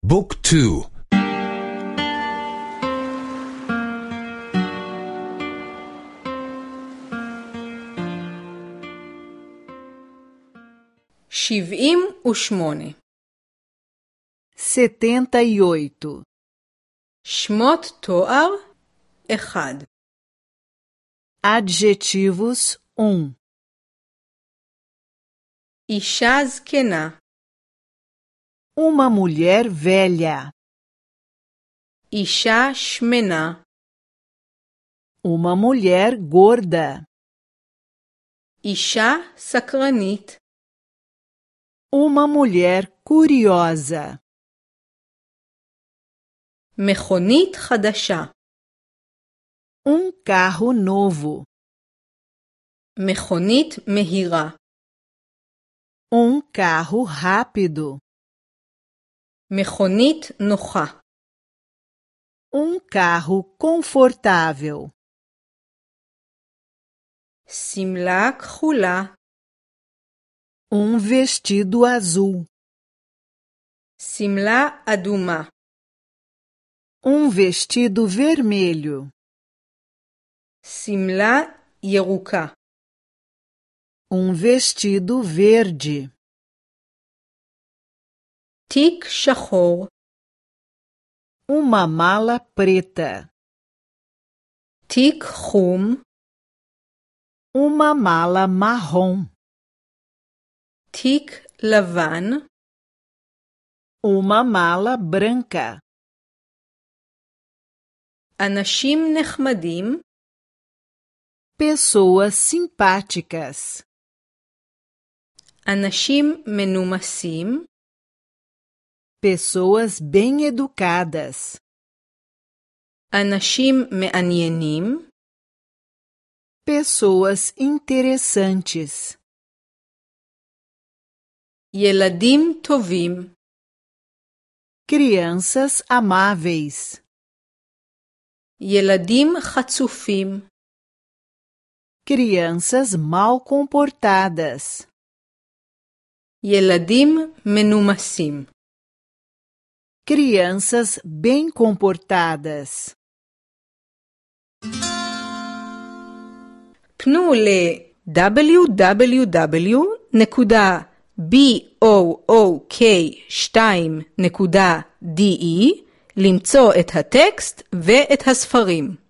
بوك تو. שבעים ושמונה. 78. שמות תואר אחד. Adjetivos 1. אישה זקנה. Uma mulher velha. אישה שמנה. Uma mulher gorda. אישה סקרנית. Uma mulher curiosa. מכונית חדשה. Carro novo. מכונית מהירה. Carro rápido. מכונית נוחה. Carro confortável. שמלה כחולה. Vestido azul. שמלה אדומה. Vestido vermelho. שמלה ירוקה. Vestido verde. תיק שחור. Uma mala preta. תיק חום. Uma mala marrom. תיק לבן. Uma mala branca. אנשים נחמדים. Pessoas simpáticas. אנשים מנומסים. Pessoas bem educadas. אנשים מעניינים. Pessoas interessantes. ילדים טובים. Crianças amáveis. ילדים חצופים. Crianças mal comportadas. ילדים מנומסים. Crianças bem comportadas. פנו ל www.book2.de למצוא את הטקסט ואת הספרים.